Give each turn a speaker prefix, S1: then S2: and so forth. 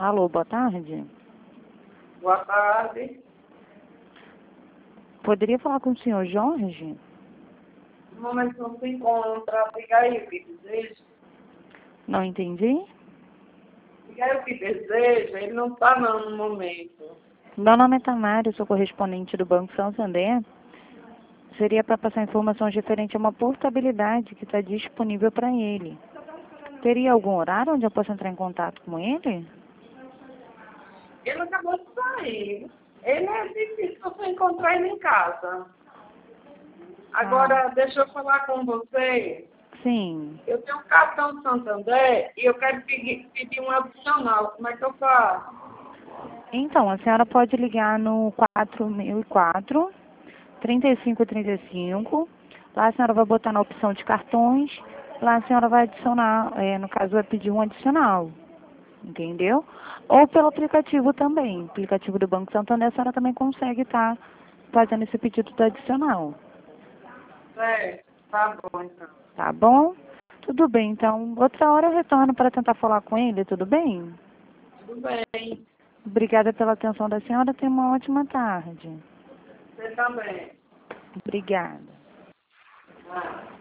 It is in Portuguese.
S1: Alô, boa tarde.
S2: Boa tarde.
S1: Poderia falar com o senhor Jorge?
S2: No momento não se encontra. Diga aí o que deseja.
S1: Não entendi.
S2: Diga aí o que deseja. Ele não está no momento.
S1: Meu nome é Tamara, sou correspondente do Banco Santander. Seria para passar informações referentes a uma portabilidade que está disponível para ele. Teria algum horário onde eu possa entrar em contato com ele?
S2: Ele acabou de sair. Ele é difícil você encontrar ele em casa. Agora, deixa eu falar com você.
S1: Sim.
S2: Eu tenho um cartão de Santander e eu quero pedir um adicional. Como é que eu faço?
S1: Então, a senhora pode ligar no 4004 3535. Lá a senhora vai botar na opção de cartões. Lá a senhora vai adicionar, no caso vai pedir um adicional. Entendeu? Ou pelo aplicativo também. Aplicativo do Banco Santander, a senhora também consegue estar fazendo esse pedido do adicional.
S2: Certo. Tá bom, então.
S1: Tá bom? Tudo bem, então. Outra hora eu retorno para tentar falar com ele, tudo bem?
S2: Tudo bem.
S1: Obrigada pela atenção da senhora. Tenha uma ótima tarde.
S2: Você também.
S1: Obrigada.
S2: Ah.